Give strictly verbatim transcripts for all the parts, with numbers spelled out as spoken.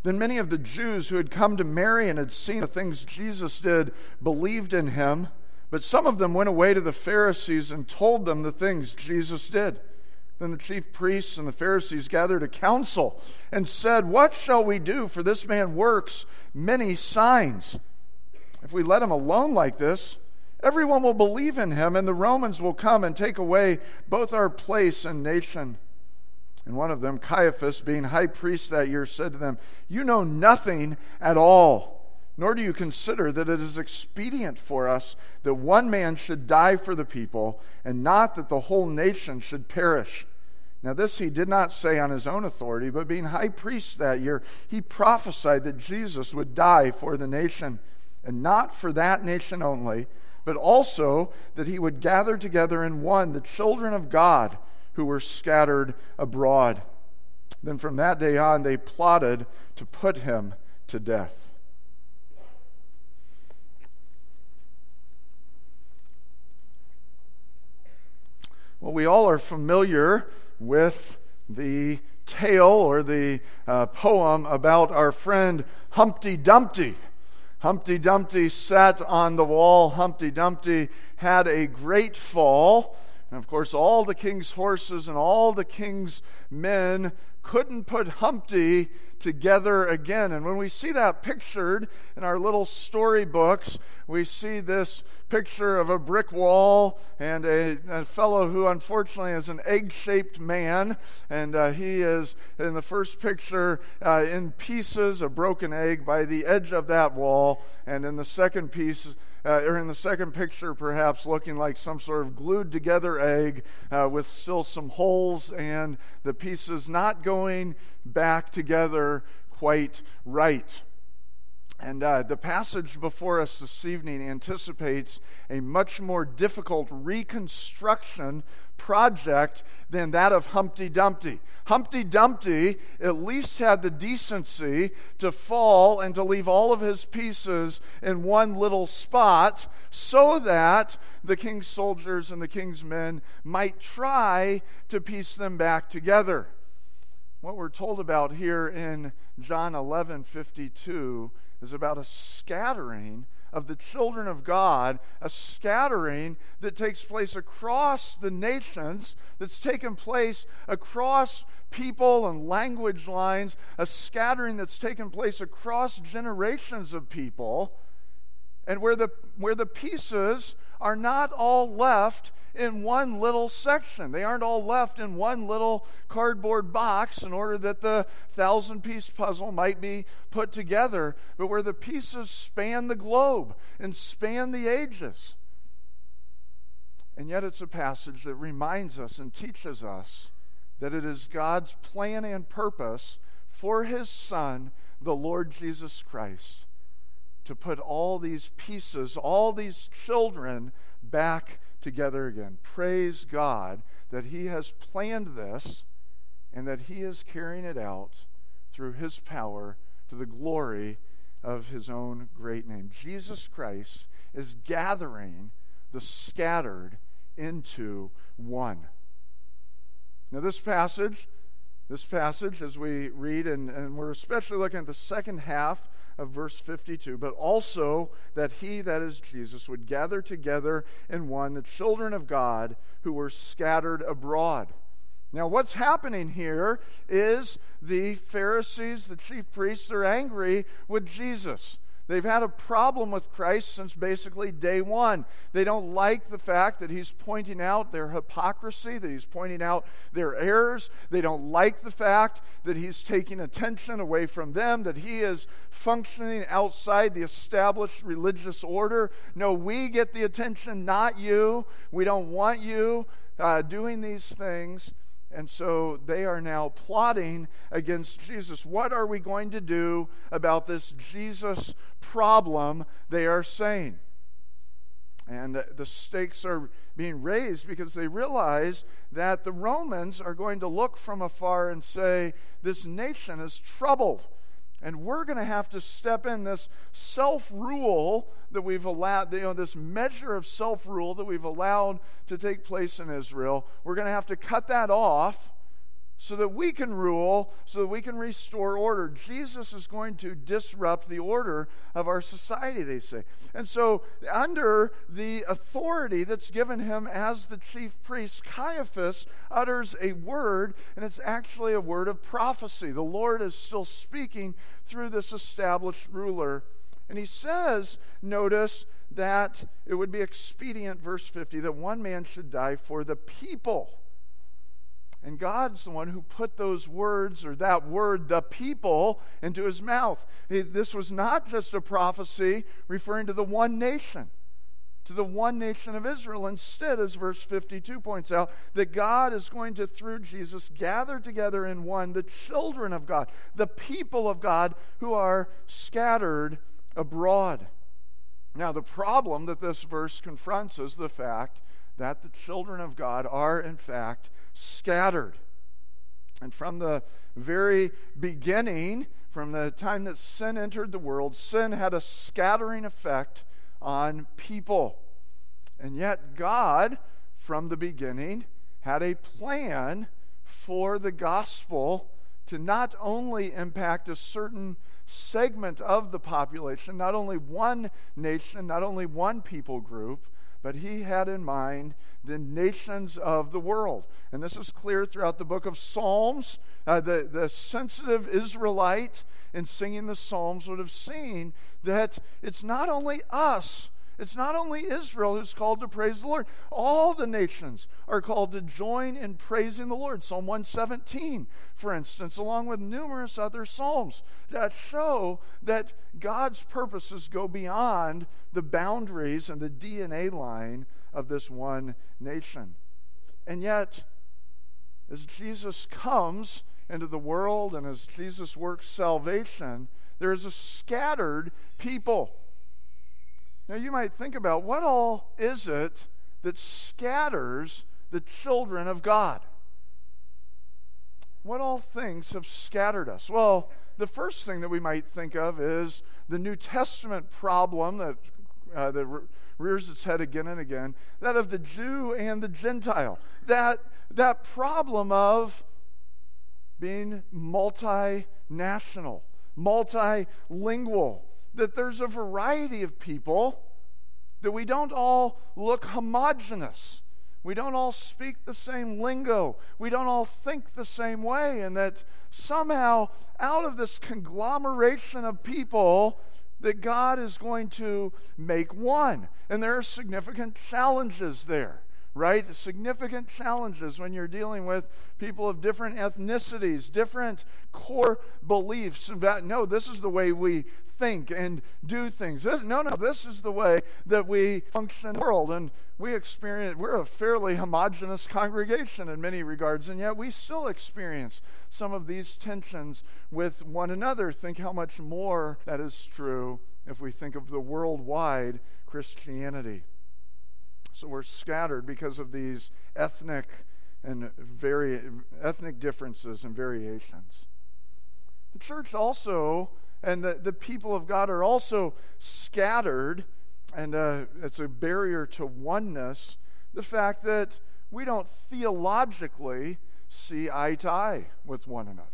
Then many of the Jews who had come to Mary and had seen the things Jesus did believed in him, but some of them went away to the Pharisees and told them the things Jesus did. Then the chief priests and the Pharisees gathered a council and said, "What shall we do? For this man works many signs. If we let him alone like this, everyone will believe in him, and the Romans will come and take away both our place and nation." And one of them, Caiaphas, being high priest that year, said to them, "You know nothing at all, nor do you consider that it is expedient for us that one man should die for the people, and not that the whole nation should perish." Now this he did not say on his own authority, but being high priest that year, he prophesied that Jesus would die for the nation, and not for that nation only, but also that he would gather together in one the children of God who were scattered abroad. Then from that day on they plotted to put him to death. Well, we all are familiar with the tale or the uh, poem about our friend Humpty Dumpty. Humpty Dumpty sat on the wall. Humpty Dumpty had a great fall. And of course, all the king's horses and all the king's men couldn't put Humpty together again. And when we see that pictured in our little storybooks, we see this picture of a brick wall and a, a fellow who unfortunately is an egg-shaped man. And uh, he is, in the first picture, uh, in pieces, a broken egg by the edge of that wall. And in the second piece, Uh, or in the second picture, perhaps looking like some sort of glued together egg uh, with still some holes and the pieces not going back together quite right. And uh, the passage before us this evening anticipates a much more difficult reconstruction project than that of Humpty Dumpty. Humpty Dumpty at least had the decency to fall and to leave all of his pieces in one little spot so that the king's soldiers and the king's men might try to piece them back together. What we're told about here in John eleven fifty-two is about a scattering of the children of God, a scattering that takes place across the nations, that's taken place across people and language lines, a scattering that's taken place across generations of people, and where the where the pieces are not all left in one little section. They aren't all left in one little cardboard box in order that the thousand-piece puzzle might be put together, but where the pieces span the globe and span the ages. And yet it's a passage that reminds us and teaches us that it is God's plan and purpose for His Son, the Lord Jesus Christ, to put all these pieces, all these children back together again. Praise God that He has planned this and that He is carrying it out through His power to the glory of His own great name. Jesus Christ is gathering the scattered into one. Now this passage, this passage as we read, and, and we're especially looking at the second half of verse fifty-two, but also that He, that is Jesus, would gather together in one the children of God who were scattered abroad. Now what's happening here is the Pharisees, the chief priests, are angry with Jesus. They've had a problem with Christ since basically day one. They don't like the fact that He's pointing out their hypocrisy, that He's pointing out their errors. They don't like the fact that He's taking attention away from them, that He is functioning outside the established religious order. No, we get the attention, not you. We don't want you uh, doing these things. And so they are now plotting against Jesus. What are we going to do about this Jesus problem, they are saying? And the stakes are being raised because they realize that the Romans are going to look from afar and say, this nation is troubled. And we're going to have to step in. This self-rule that we've allowed, you know, this measure of self-rule that we've allowed to take place in Israel, we're going to have to cut that off so that we can rule, so that we can restore order. Jesus is going to disrupt the order of our society, they say. And so, under the authority that's given him as the chief priest, Caiaphas utters a word, and it's actually a word of prophecy. The Lord is still speaking through this established ruler. And he says, notice, that it would be expedient, verse fifty, that one man should die for the people. And God's the one who put those words, or that word, the people, into his mouth. This was not just a prophecy referring to the one nation, to the one nation of Israel. Instead, as verse fifty-two points out, that God is going to, through Jesus, gather together in one the children of God, the people of God who are scattered abroad. Now, the problem that this verse confronts is the fact that the children of God are, in fact, scattered. And from the very beginning, from the time that sin entered the world, sin had a scattering effect on people. And yet God, from the beginning, had a plan for the gospel to not only impact a certain segment of the population, not only one nation, not only one people group, but he had in mind the nations of the world. And this is clear throughout the book of Psalms. Uh, the, the sensitive Israelite in singing the Psalms would have seen that it's not only us, it's not only Israel who's called to praise the Lord. All the nations are called to join in praising the Lord. Psalm one seventeen, for instance, along with numerous other psalms that show that God's purposes go beyond the boundaries and the D N A line of this one nation. And yet, as Jesus comes into the world and as Jesus works salvation, there is a scattered people. Now you might think about, what all is it that scatters the children of God? What all things have scattered us? Well, the first thing that we might think of is the New Testament problem that, uh, that re- rears its head again and again, that of the Jew and the Gentile. That, that problem of being multinational, multilingual, that there's a variety of people, that we don't all look homogeneous. We don't all speak the same lingo. We don't all think the same way. And that somehow, out of this conglomeration of people, that God is going to make one. And there are significant challenges there, right? Significant challenges when you're dealing with people of different ethnicities, different core beliefs. And that, no, this is the way we think and do things. This, no, no, this is the way that we function in the world. And we experience, we're a fairly homogeneous congregation in many regards, and yet we still experience some of these tensions with one another. Think how much more that is true if we think of the worldwide Christianity. So we're scattered because of these ethnic and vari- ethnic differences and variations. The church also, and the, the people of God are also scattered, and uh, it's a barrier to oneness, the fact that we don't theologically see eye to eye with one another.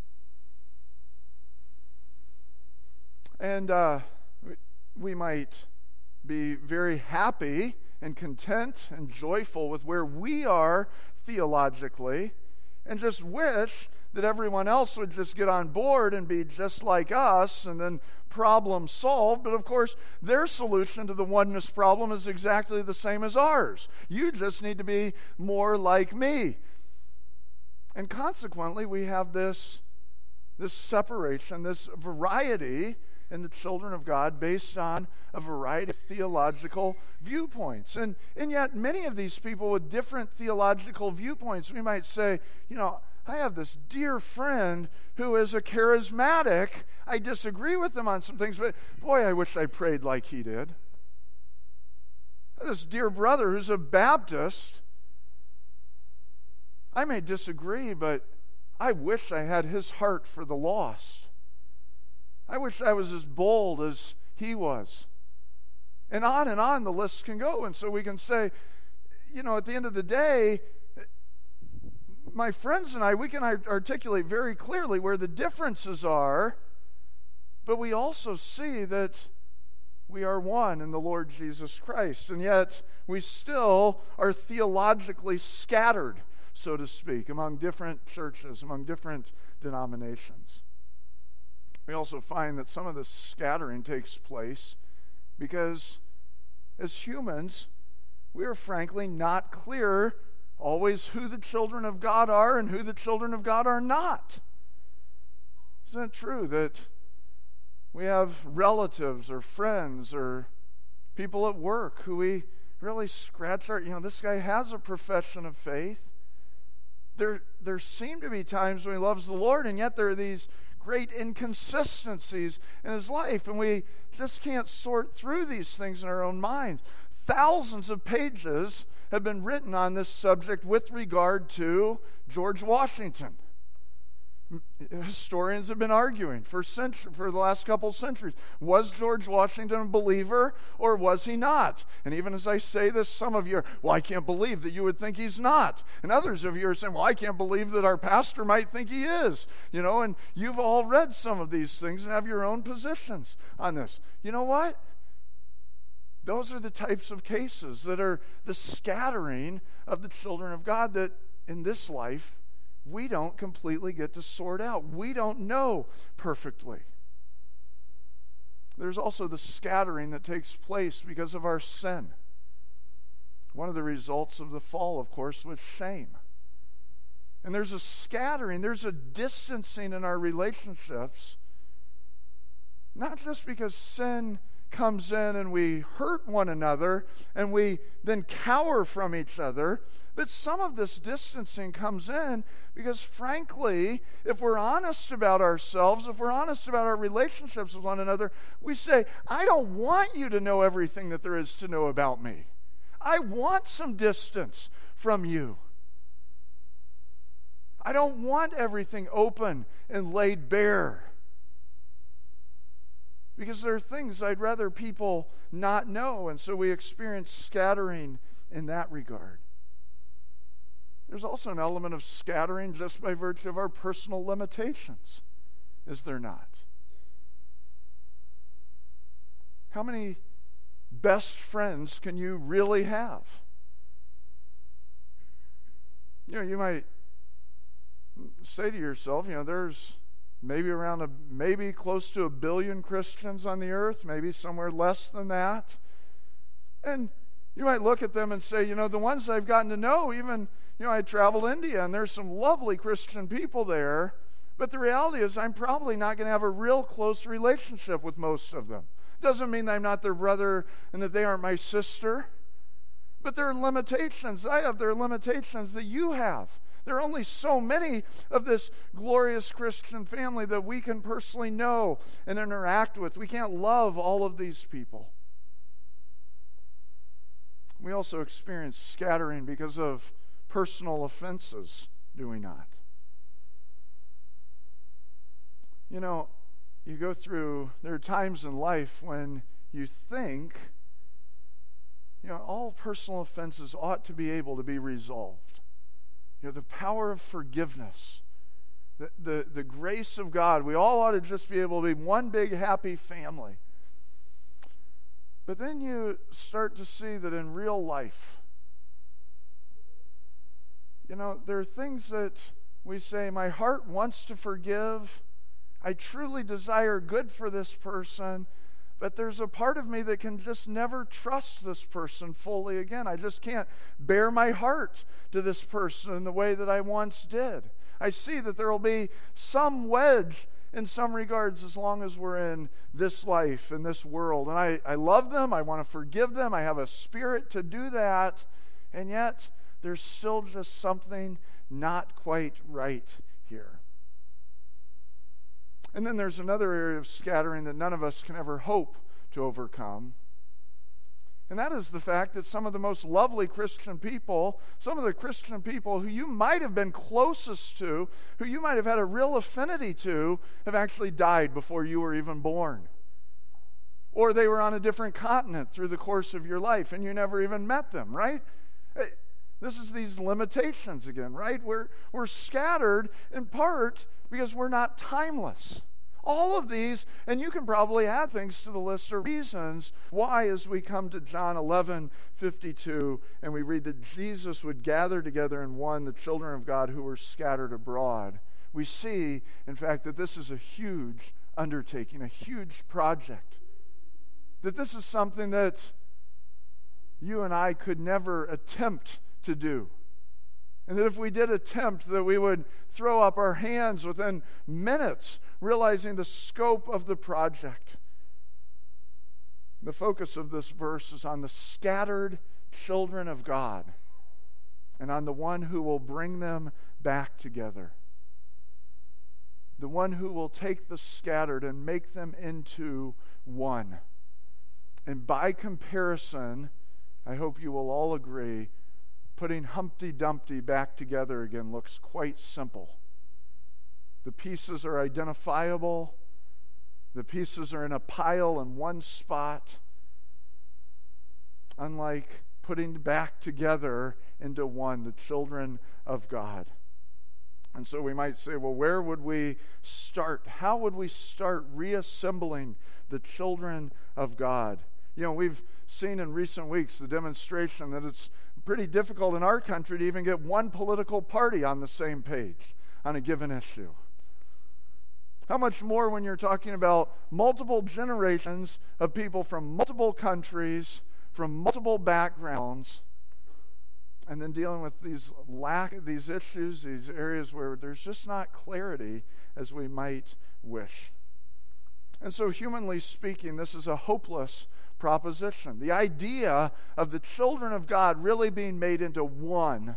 And uh, we might be very happy and content and joyful with where we are theologically, and just wish that everyone else would just get on board and be just like us, and then problem solved. But of course, their solution to the oneness problem is exactly the same as ours. You just need to be more like me. And consequently, we have this, this separation, this variety in the children of God based on a variety of theological viewpoints. And, and yet, many of these people with different theological viewpoints, we might say, you know, I have this dear friend who is a charismatic. I disagree with him on some things, but boy, I wish I prayed like he did. I have this dear brother who's a Baptist. I may disagree, but I wish I had his heart for the lost. I wish I was as bold as he was. And on and on the list can go. And so we can say, you know, at the end of the day, my friends and I, we can articulate very clearly where the differences are, but we also see that we are one in the Lord Jesus Christ, and yet we still are theologically scattered, so to speak, among different churches, among different denominations. We also find that some of this scattering takes place because as humans, we are frankly not clear always who the children of God are and who the children of God are not. Isn't it true that we have relatives or friends or people at work who we really scratch our, you know, this guy has a profession of faith. There, there seem to be times when he loves the Lord, and yet there are these great inconsistencies in his life, and we just can't sort through these things in our own minds. Thousands of pages have been written on this subject with regard to George Washington. Historians have been arguing for century, for the last couple of centuries. Was George Washington a believer or was he not? And even as I say this, some of you are, well, I can't believe that you would think he's not. And others of you are saying, well, I can't believe that our pastor might think he is. You know, and you've all read some of these things and have your own positions on this. You know what? Those are the types of cases that are the scattering of the children of God that in this life we don't completely get to sort out. We don't know perfectly. There's also the scattering that takes place because of our sin. One of the results of the fall, of course, was shame. And there's a scattering, there's a distancing in our relationships, not just because sin comes in and we hurt one another and we then cower from each other, but some of this distancing comes in because, frankly, if we're honest about ourselves, if we're honest about our relationships with one another, we say, I don't want you to know everything that there is to know about me. I want some distance from you. I don't want everything open and laid bare. Because there are things I'd rather people not know, and so we experience scattering in that regard. There's also an element of scattering just by virtue of our personal limitations, is there not? How many best friends can you really have? You know, you might say to yourself, you know, there's maybe around a, maybe close to a billion Christians on the earth, maybe somewhere less than that. And you might look at them and say, you know, the ones I've gotten to know, even, you know, I traveled to India and there's some lovely Christian people there, but the reality is I'm probably not going to have a real close relationship with most of them. Doesn't mean that I'm not their brother and that they aren't my sister, but there are limitations. I have their limitations that you have. There are only so many of this glorious Christian family that we can personally know and interact with. We can't love all of these people. We also experience scattering because of personal offenses, do we not? You know, you go through, there are times in life when you think, you know, all personal offenses ought to be able to be resolved. You know, the power of forgiveness, the, the, the grace of God. We all ought to just be able to be one big happy family. But then you start to see that in real life, you know, there are things that we say, my heart wants to forgive. I truly desire good for this person. But there's a part of me that can just never trust this person fully again. I just can't bear my heart to this person in the way that I once did. I see that there will be some wedge in some regards as long as we're in this life, in this world. And I, I love them. I want to forgive them. I have a spirit to do that. And yet, there's still just something not quite right here. And then there's another area of scattering that none of us can ever hope to overcome. And that is the fact that some of the most lovely Christian people, some of the Christian people who you might have been closest to, who you might have had a real affinity to, have actually died before you were even born. Or they were on a different continent through the course of your life and you never even met them, right? This is these limitations again, right? We're, we're scattered in part because we're not timeless. All of these, and you can probably add things to the list of reasons why, as we come to John eleven fifty-two, and we read that Jesus would gather together in one the children of God who were scattered abroad. We see, in fact, that this is a huge undertaking, a huge project. That this is something that you and I could never attempt to do. And that if we did attempt, that we would throw up our hands within minutes, realizing the scope of the project. The focus of this verse is on the scattered children of God and on the one who will bring them back together. The one who will take the scattered and make them into one. And by comparison, I hope you will all agree, putting Humpty Dumpty back together again looks quite simple. The pieces are identifiable. The pieces are in a pile in one spot. Unlike putting back together into one the children of God. And so we might say, well, where would we start? How would we start reassembling the children of God? You know, we've seen in recent weeks the demonstration that it's pretty difficult in our country to even get one political party on the same page on a given issue. How much more when you're talking about multiple generations of people from multiple countries, from multiple backgrounds, and then dealing with these lack, these issues, these areas where there's just not clarity as we might wish. And so, humanly speaking, this is a hopeless proposition. The idea of the children of God really being made into one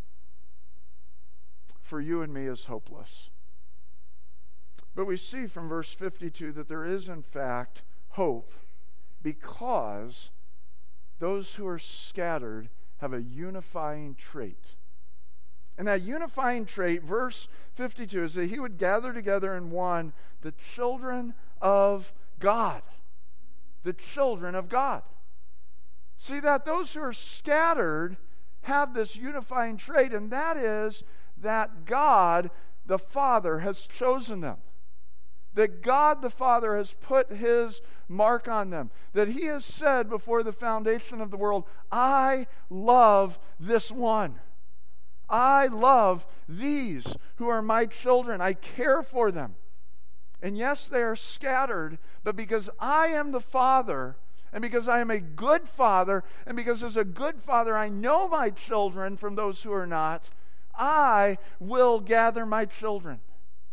for you and me is hopeless. But we see from verse fifty-two that there is, in fact, hope because those who are scattered have a unifying trait. And that unifying trait, verse fifty-two, is that he would gather together in one the children of God. The children of God. See that those who are scattered have this unifying trait, and that is that God the Father has chosen them. That God the Father has put his mark on them. That he has said before the foundation of the world, I love this one. I love these who are my children. I care for them. And yes, they are scattered, but because I am the Father, and because I am a good Father, and because as a good Father I know my children from those who are not, I will gather my children.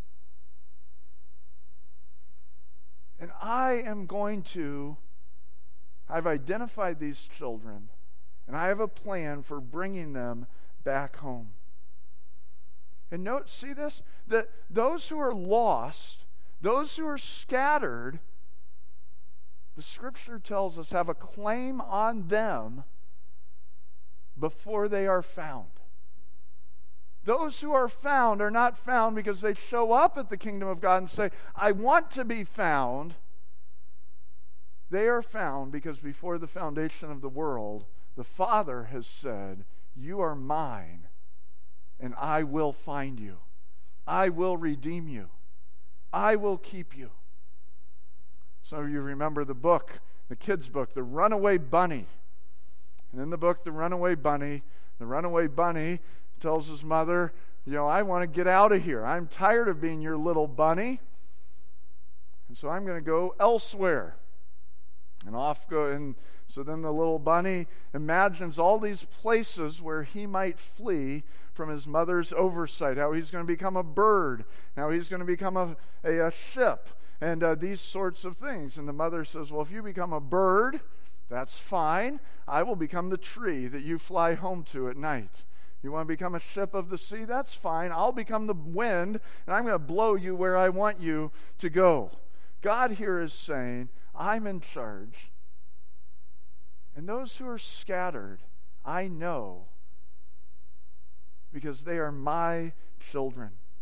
And I am going to, I've identified these children, and I have a plan for bringing them back home. And note, see this? That those who are lost, those who are scattered, the Scripture tells us have a claim on them before they are found. Those who are found are not found because they show up at the kingdom of God and say, I want to be found. They are found because before the foundation of the world, the Father has said, you are mine, and I will find you. I will redeem you. I will keep you. Some of you remember the book, the kids' book, The Runaway Bunny. And in the book, The Runaway Bunny, the runaway bunny tells his mother, you know, I want to get out of here. I'm tired of being your little bunny. And so I'm going to go elsewhere. And off go, and so then the little bunny imagines all these places where he might flee from his mother's oversight. How he's going to become a bird. How he's going to become a, a, a ship. And uh, these sorts of things. And the mother says, well, if you become a bird, that's fine. I will become the tree that you fly home to at night. You want to become a ship of the sea? That's fine. I'll become the wind, and I'm going to blow you where I want you to go. God here is saying, I'm in charge. And those who are scattered, I know, because they are my children.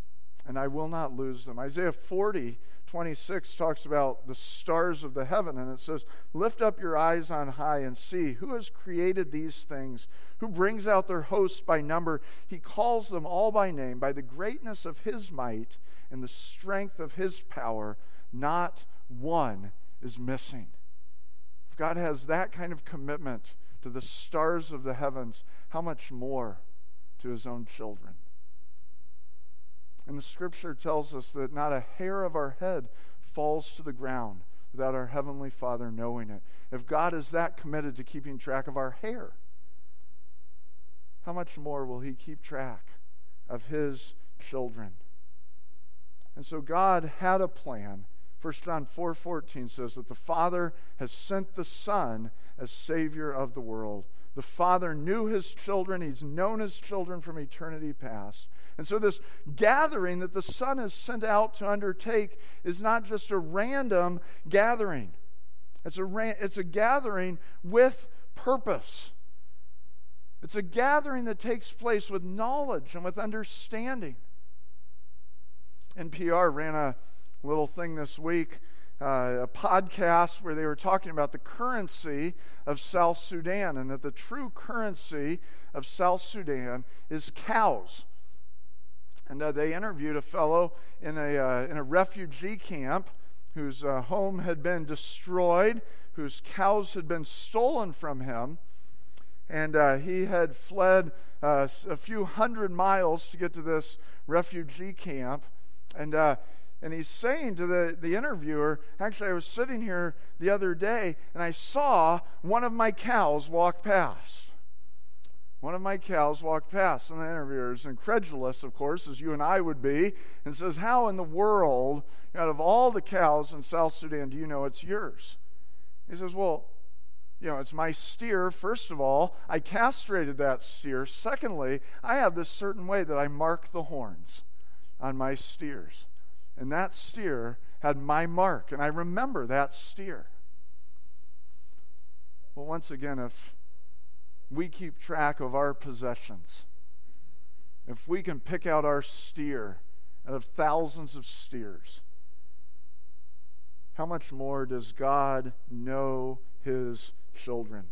and I will not lose them. Isaiah forty, twenty-six talks about the stars of the heaven, and it says, lift up your eyes on high and see who has created these things, who brings out their hosts by number. He calls them all by name, by the greatness of his might and the strength of his power. Not one is missing. If God has that kind of commitment to the stars of the heavens, how much more to his own children? And the scripture tells us that not a hair of our head falls to the ground without our Heavenly Father knowing it. If God is that committed to keeping track of our hair, how much more will he keep track of his children? And so God had a plan. First John four fourteen says that the Father has sent the Son as Savior of the world. The Father knew his children. He's known his children from eternity past. And so this gathering that the Son is sent out to undertake is not just a random gathering. It's a, ra- it's a gathering with purpose. It's a gathering that takes place with knowledge and with understanding. N P R ran a little thing this week, uh, a podcast where they were talking about the currency of South Sudan, and that the true currency of South Sudan is cows. And uh, they interviewed a fellow in a uh, in a refugee camp whose uh, home had been destroyed, whose cows had been stolen from him, and uh, he had fled uh, a few hundred miles to get to this refugee camp, and uh, and he's saying to the, the interviewer, actually, I was sitting here the other day, and I saw one of my cows walk past. One of my cows walked past, and the interviewer is incredulous, of course, as you and I would be, and says, how in the world, out of all the cows in South Sudan, do you know it's yours? He says, well, you know, it's my steer. First of all, I castrated that steer. Secondly, I have this certain way that I mark the horns on my steers. And that steer had my mark, and I remember that steer. Well, once again, if we keep track of our possessions, if we can pick out our steer out of thousands of steers, how much more does God know his children?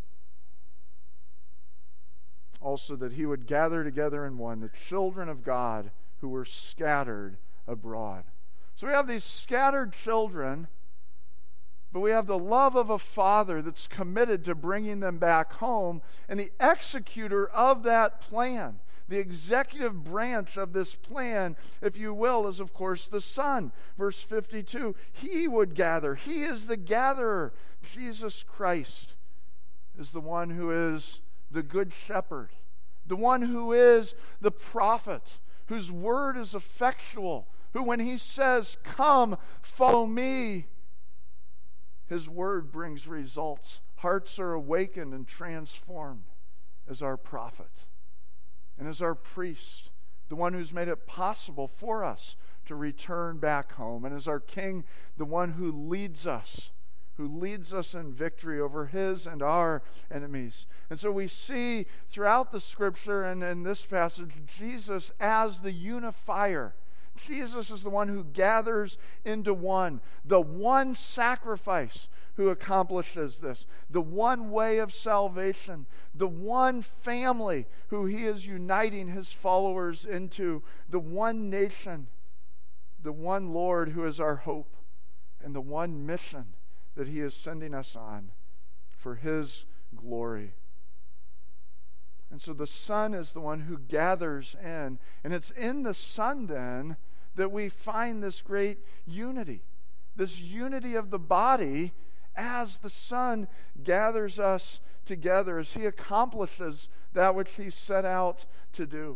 Also, that he would gather together in one the children of God who were scattered abroad. So we have these scattered children, but we have the love of a father that's committed to bringing them back home, and the executor of that plan, the executive branch of this plan, if you will, is of course the Son. Verse fifty-two, he would gather. He is the gatherer. Jesus Christ is the one who is the good shepherd, the one who is the prophet, whose word is effectual, who when he says, come, follow me, his word brings results. Hearts are awakened and transformed as our prophet and as our priest, the one who's made it possible for us to return back home, and as our King, the one who leads us, who leads us in victory over his and our enemies. And so we see throughout the scripture and in this passage, Jesus as the unifier. Jesus is the one who gathers into one, the one sacrifice who accomplishes this, the one way of salvation, the one family who he is uniting his followers into, the one nation, the one Lord who is our hope, and the one mission that he is sending us on for his glory. And so the Son is the one who gathers in. And it's in the Son then that we find this great unity. This unity of the body as the Son gathers us together, as he accomplishes that which he set out to do.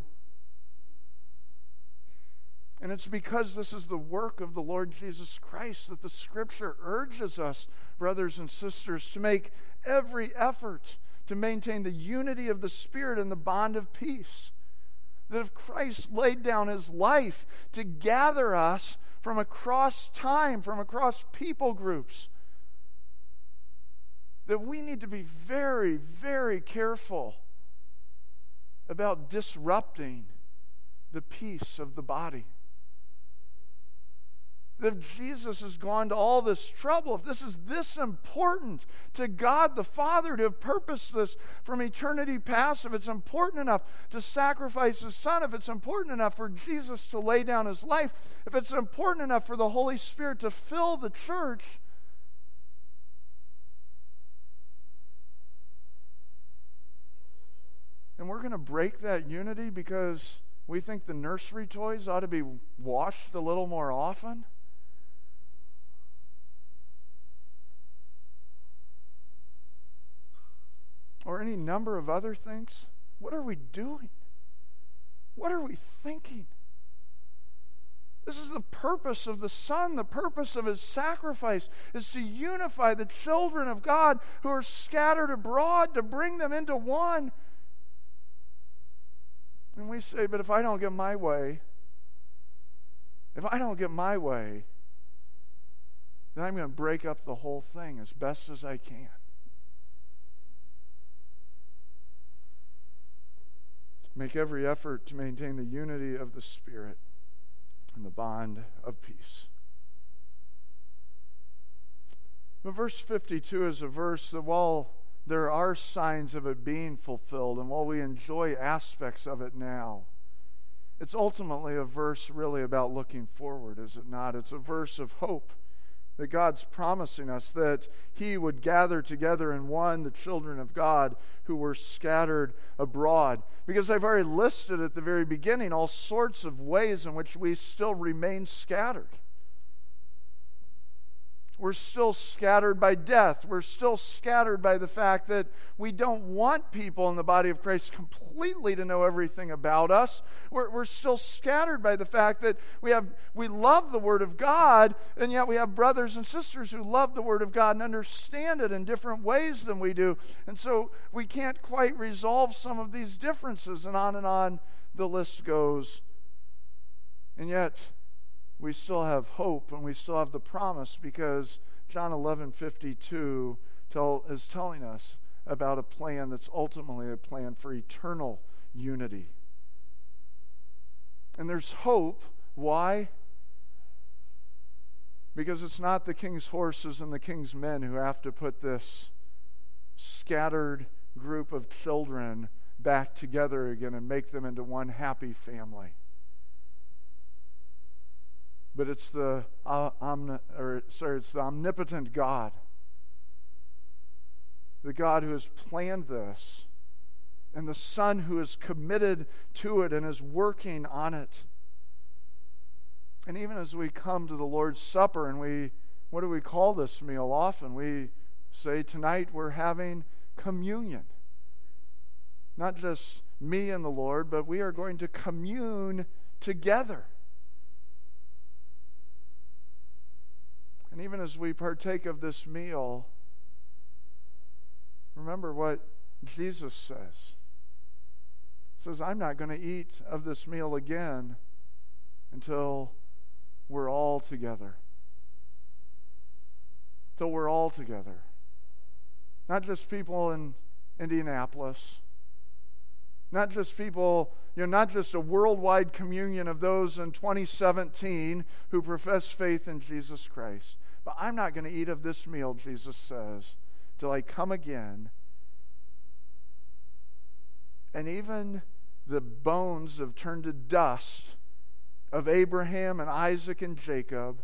And it's because this is the work of the Lord Jesus Christ that the Scripture urges us, brothers and sisters, to make every effort to maintain the unity of the Spirit and the bond of peace. That if Christ laid down his life to gather us from across time, from across people groups, that we need to be very, very careful about disrupting the peace of the body. If Jesus has gone to all this trouble, if this is this important to God the Father to have purposed this from eternity past, if it's important enough to sacrifice His Son, if it's important enough for Jesus to lay down His life, if it's important enough for the Holy Spirit to fill the church, and we're going to break that unity because we think the nursery toys ought to be washed a little more often? Or any number of other things? What are we doing? What are we thinking? This is the purpose of the Son. The purpose of His sacrifice is to unify the children of God who are scattered abroad, to bring them into one. And we say, but if I don't get my way, if I don't get my way, then I'm going to break up the whole thing as best as I can. Make every effort to maintain the unity of the Spirit and the bond of peace. But verse fifty-two is a verse that, while there are signs of it being fulfilled, and while we enjoy aspects of it now, it's ultimately a verse really about looking forward, is it not? It's a verse of hope that God's promising us that He would gather together in one the children of God who were scattered abroad. Because I've already listed at the very beginning all sorts of ways in which we still remain scattered. We're still scattered by death. We're still scattered by the fact that we don't want people in the body of Christ completely to know everything about us. We're, we're still scattered by the fact that we have we love the Word of God, and yet we have brothers and sisters who love the Word of God and understand it in different ways than we do. And so we can't quite resolve some of these differences, and on and on the list goes. And yet we still have hope, and we still have the promise, because John eleven fifty-two tell, is telling us about a plan that's ultimately a plan for eternal unity. And there's hope. Why? Because it's not the king's horses and the king's men who have to put this scattered group of children back together again and make them into one happy family. But it's the uh, omni, or sorry, it's the omnipotent God, the God who has planned this, and the Son who is committed to it and is working on it. And even as we come to the Lord's Supper, and we, what do we call this meal often? We say, tonight we're having communion. Not just me and the Lord, but we are going to commune together. And even as we partake of this meal, remember what Jesus says. He says, I'm not going to eat of this meal again until we're all together. Till we're all together. Not just people in Indianapolis. Not just people, you know, not just a worldwide communion of those in twenty seventeen who profess faith in Jesus Christ. But I'm not going to eat of this meal, Jesus says, till I come again. And even the bones have turned to dust of Abraham and Isaac and Jacob,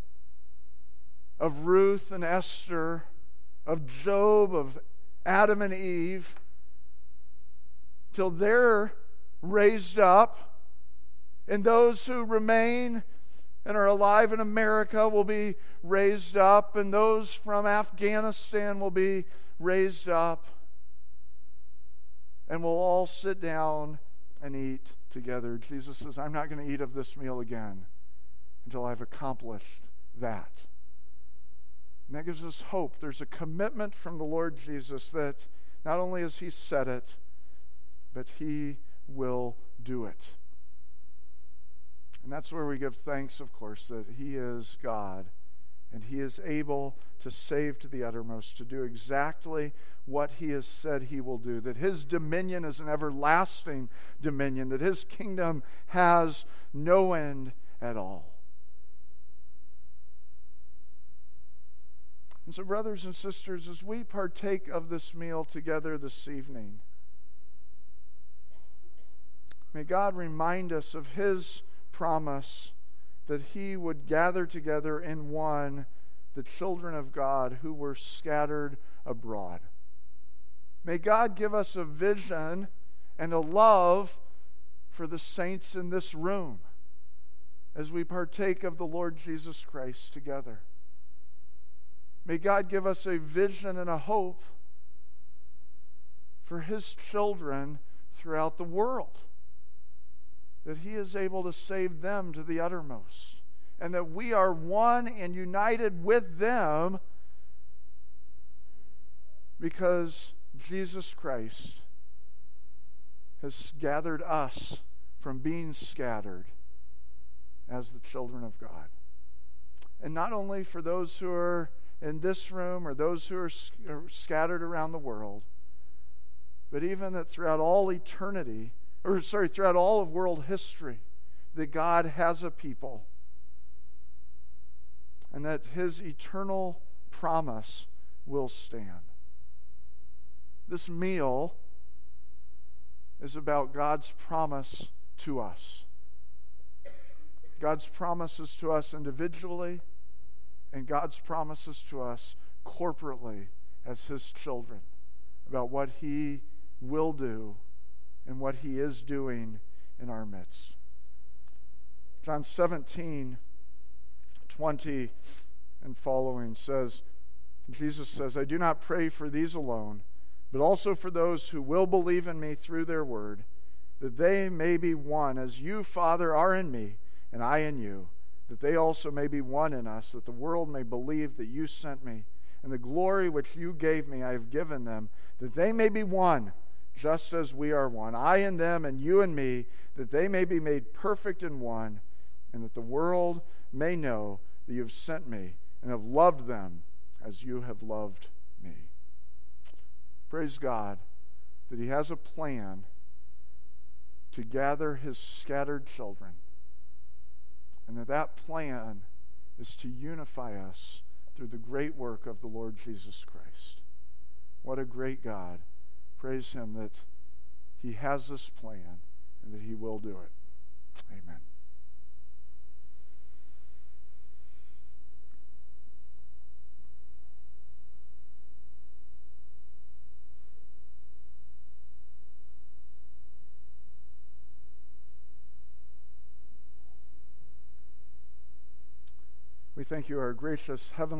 of Ruth and Esther, of Job, of Adam and Eve, till they're raised up, and those who remain and are alive in America will be raised up, and those from Afghanistan will be raised up, and we'll all sit down and eat together. Jesus says, I'm not going to eat of this meal again until I've accomplished that. And that gives us hope. There's a commitment from the Lord Jesus that not only has He said it, but He will do it. And that's where we give thanks, of course, that He is God, and He is able to save to the uttermost, to do exactly what He has said He will do, that His dominion is an everlasting dominion, that His kingdom has no end at all. And so, brothers and sisters, as we partake of this meal together this evening, may God remind us of His promise that He would gather together in one the children of God who were scattered abroad. May God give us a vision and a love for the saints in this room as we partake of the Lord Jesus Christ together. May God give us a vision and a hope for His children throughout the world, that He is able to save them to the uttermost, and that we are one and united with them because Jesus Christ has gathered us from being scattered as the children of God. And not only for those who are in this room or those who are scattered around the world, but even that throughout all eternity, or sorry, throughout all of world history, that God has a people, and that His eternal promise will stand. This meal is about God's promise to us. God's promises to us individually, and God's promises to us corporately as His children about what He will do and what He is doing in our midst. John seventeen, twenty and following says, Jesus says, I do not pray for these alone, but also for those who will believe in me through their word, that they may be one as you, Father, are in me, and I in you, that they also may be one in us, that the world may believe that you sent me, and the glory which you gave me I have given them, that they may be one, just as we are one, I and them and you and me, that they may be made perfect in one, and that the world may know that you have sent me and have loved them as you have loved me. Praise God that He has a plan to gather His scattered children, and that that plan is to unify us through the great work of the Lord Jesus Christ. What a great God. Praise Him that He has this plan and that He will do it. Amen. We thank you, our gracious heavenly